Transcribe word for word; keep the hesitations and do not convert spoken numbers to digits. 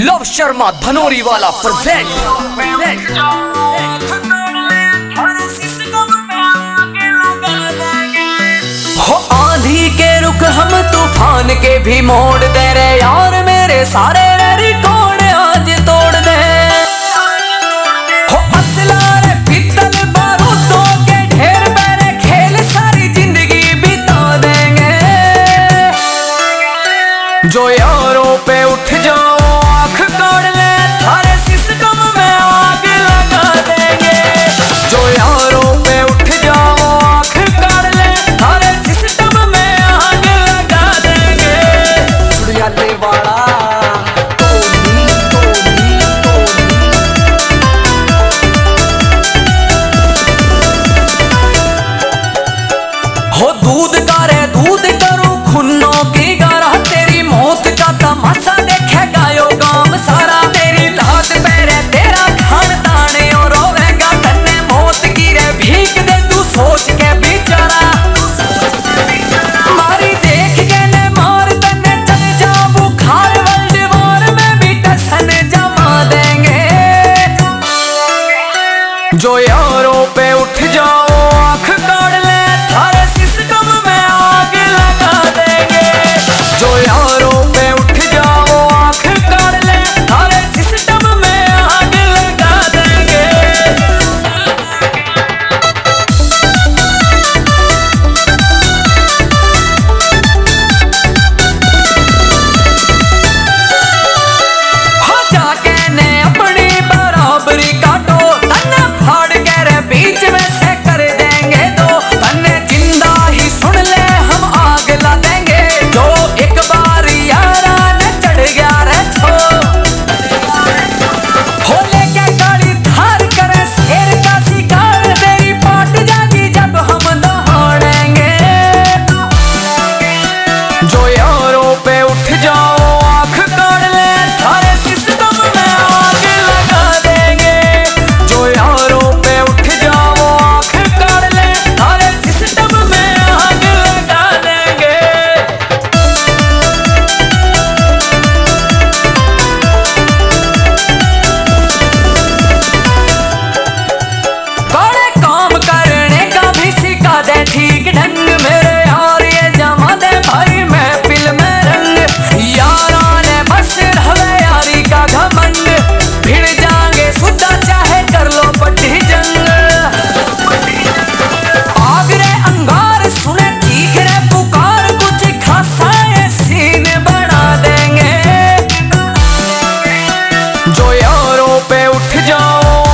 Love Sharma Dhanori वाला present. हो आंधी के रुख हम तूफान के भी मोड़ दे रे यार, मेरे सारे रिकॉर्ड आज तोड़ दे। हो असला रे पीतल बारूदों के ढेर मेरे खेल सारी जिंदगी बिता देंगे। जो यारों पे उठ जाओ आँख काढ़ ले, थारे सिस्टम में आग लगा देंगे। जो यारों पे उठ जाओ आँख काढ़ ले, थारे सिस्टम में आग लगा देंगे। चुड़ियाले वाला टोनी टोनी टोनी। हो दूध का रे दूध करूं खुन्नों की गारा, तेरी मौत का तमाशा देखेगा यो गांव सारा। तेरी लाश पे रे तेरा खानदान और रोवेगा, तन्ने मौत की रे भीख दे तू सोच के बेचारा। मारी देख के ने मार तन्ने चल जा बुखार, वर्ल्ड वॉर में भी टसन जमा देंगे। जो यारों पे उठ जाओ आँख काढ़ ले, थारे सिस्टम में आग लगा देंगे। जो यारों पे उठ जाओ आँख काढ़ ले, थारे सिस्टम में आग लगा देंगे। हो जाके ने अपनी बराबरी काटो, तन्ने फाड़ के रे बीच में से कर देंगे दो। तन्ने जिंदा ही सुन ले हम आग ला देंगे। जो एक बार यारा ने चढ़ गया रे छो, हो लेके गाड़ी धार करे शेर का शिकार, तेरी पाट जागी जब हम दहाड़ेंगे। जो यारों पे उठ जाओ आँख काढ़ ले, थारे सिस्टम में आग लगा देंगे। जो यारों पे उठ जाओ आँख काढ़ ले, थारे सिस्टम में आग लगा देंगे। बड़े काम करने का भी सिखा दे ठीक ढंग, मेरे यार ये जमा दे भाई महफिल में रंग। यारा ने बस रहे यारी का घमंड, भिड़ जाएंगे सुधा चाहे कर लो बड़ी जंग। आग रे अंगार सुने चीख रे पुकार, कुछ खासा ये सीन बना देंगे। जो यारों पे उठ जाओ